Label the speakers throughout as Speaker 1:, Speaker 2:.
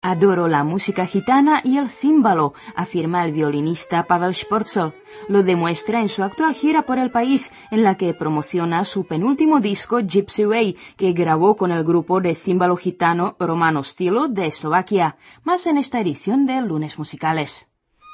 Speaker 1: Adoro la música gitana y el címbalo, afirma el violinista Pavel Sportzel. Lo demuestra en su actual gira por el país, en la que promociona su penúltimo disco Gypsy Way, que grabó con el grupo de címbalo gitano Romano Stylo de Eslovaquia. Más en esta edición de Lunes Musicales.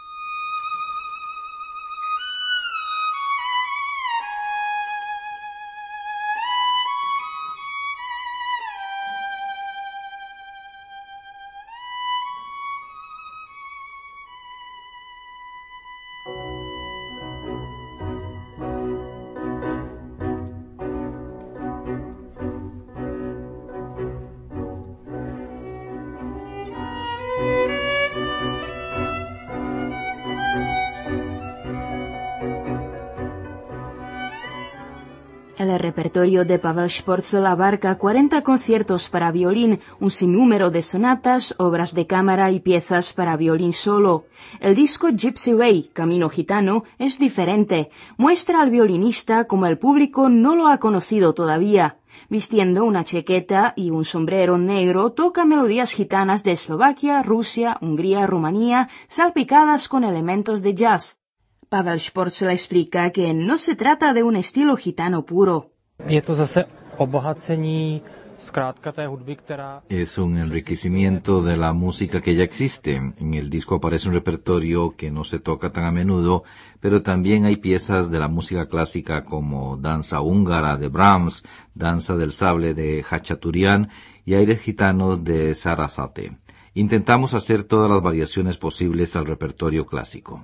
Speaker 1: El repertorio de Pavel Sportzel abarca 40 conciertos para violín, un sinnúmero de sonatas, obras de cámara y piezas para violín solo. El disco Gypsy Way, Camino Gitano, es diferente. Muestra al violinista como el público no lo ha conocido todavía. Vistiendo una chaqueta y un sombrero negro, toca melodías gitanas de Eslovaquia, Rusia, Hungría, Rumanía, salpicadas con elementos de jazz. Pavel Sportzel explica que no se trata de un estilo gitano puro.
Speaker 2: Es un enriquecimiento de la música que ya existe. En el disco aparece un repertorio que no se toca tan a menudo, pero también hay piezas de la música clásica como Danza húngara de Brahms, Danza del sable de Hachaturian y aires gitanos de Sarasate. Intentamos hacer todas las variaciones posibles al repertorio clásico.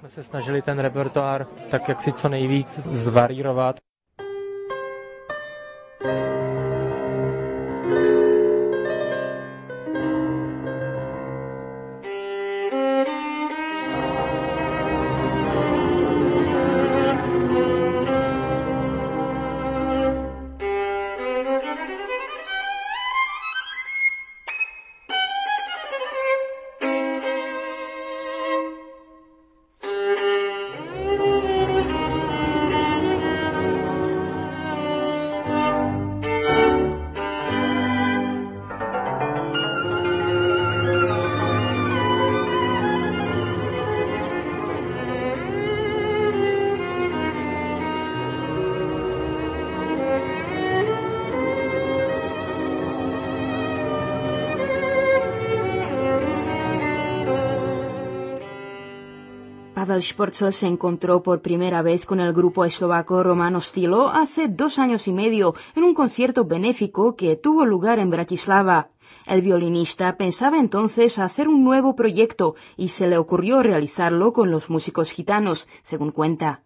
Speaker 1: Pavel Sportzel se encontró por primera vez con el grupo eslovaco Romano Stylo hace 2 años y medio en un concierto benéfico que tuvo lugar en Bratislava. El violinista pensaba entonces hacer un nuevo proyecto y se le ocurrió realizarlo con los músicos gitanos, según cuenta.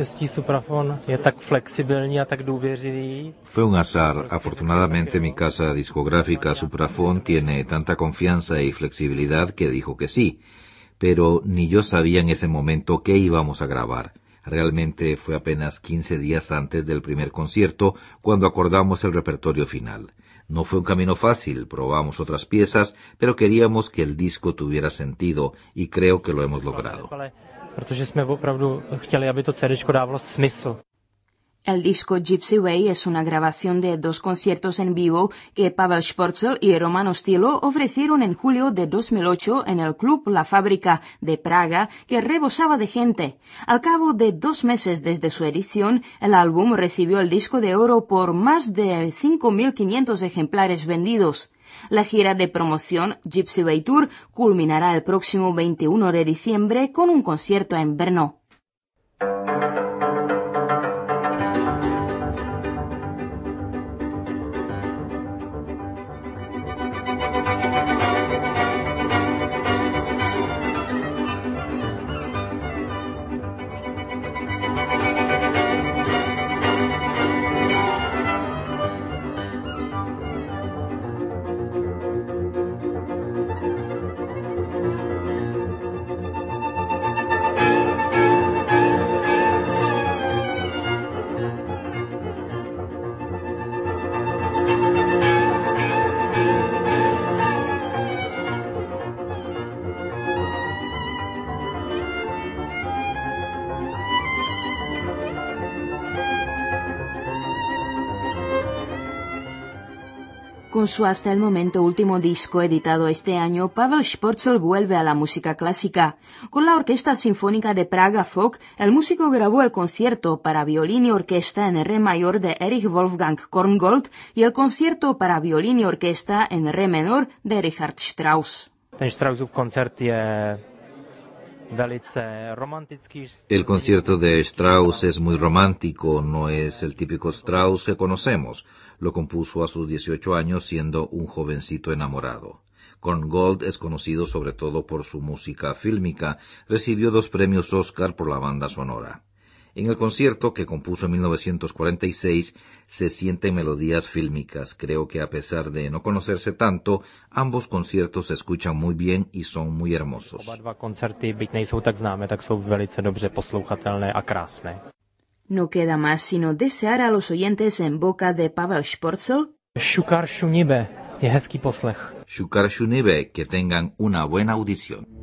Speaker 2: Fue un azar. Afortunadamente mi casa discográfica Supraphon tiene tanta confianza y flexibilidad que dijo que sí. Pero ni yo sabía en ese momento qué íbamos a grabar. Realmente fue apenas 15 días antes del primer concierto cuando acordamos el repertorio final. No fue un camino fácil, probamos otras piezas, pero queríamos que el disco tuviera sentido y creo que lo hemos logrado.
Speaker 1: El disco Gypsy Way es una grabación de 2 conciertos en vivo que Pavel Sportzel y Romano Stylo ofrecieron en julio de 2008 en el Club La Fábrica de Praga, que rebosaba de gente. Al cabo de 2 meses desde su edición, el álbum recibió el disco de oro por más de 5.500 ejemplares vendidos. La gira de promoción Gypsy Way Tour culminará el próximo 21 de diciembre con un concierto en Brno. Con su hasta el momento último disco editado este año, Pavel Šporcel vuelve a la música clásica. Con la Orquesta Sinfónica de Praga Folk, el músico grabó el concierto para violín y orquesta en re mayor de Erich Wolfgang Korngold y el concierto para violín y orquesta en re menor de Richard Strauss.
Speaker 3: Ten Straussův koncert je velice romantický.
Speaker 2: El concierto de Strauss es muy romántico, no es el típico Strauss que conocemos. Lo compuso a sus 18 años siendo un jovencito enamorado. Korngold es conocido sobre todo por su música fílmica. Recibió 2 premios Oscar por la banda sonora. En el concierto, que compuso en 1946, se sienten melodías fílmicas. Creo que a pesar de no conocerse tanto, ambos conciertos se escuchan muy bien y son muy hermosos.
Speaker 3: Oba dva koncerty, byť nejsou tak známé, tak jsou velice dobře poslouchatelné a krásné.
Speaker 1: No queda más sino desear a los oyentes en boca de Pavel Šporcel
Speaker 3: Šukar šunibe je hezký poslech.
Speaker 2: Shukar Shunibe, que tengan una buena audición.